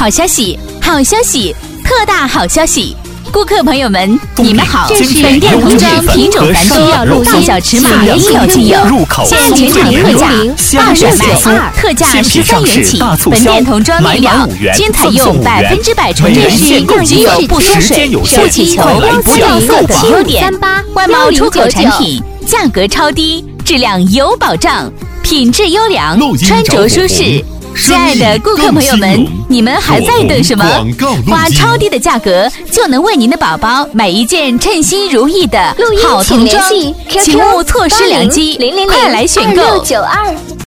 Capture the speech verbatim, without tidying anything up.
好消息，好消息，特大好消息！顾客朋友们，你们好！本店童装品种繁多，大小尺码应有尽有。现全场特价，大甩卖，特价十三元起。本店童装面料均采用百分之百纯棉，共具有不缩水、不起球、不掉色等优点。外贸出口产品，价格超低，质量有保障，品质优良，穿着舒适。亲爱的顾客朋友们，你们还在等什么？花超低的价格就能为您的宝宝买一件称心如意的好童装，请勿错失良机，快来选购。